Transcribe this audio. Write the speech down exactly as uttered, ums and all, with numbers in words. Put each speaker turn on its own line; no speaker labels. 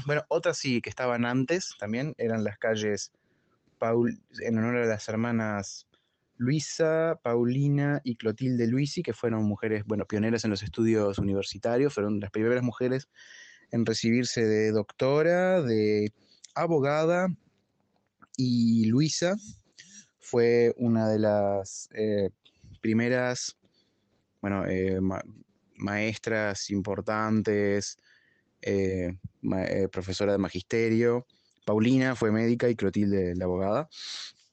Bueno, otras sí que estaban antes también eran las calles Paul, en honor a las hermanas Luisa, Paulina y Clotilde Luisi, que fueron mujeres, bueno, pioneras en los estudios universitarios, fueron las primeras mujeres en recibirse de doctora, de abogada, y Luisa fue una de las eh, primeras, bueno, eh, ma- maestras importantes, eh, ma- eh, profesora de magisterio. Paulina fue médica y Clotilde la abogada.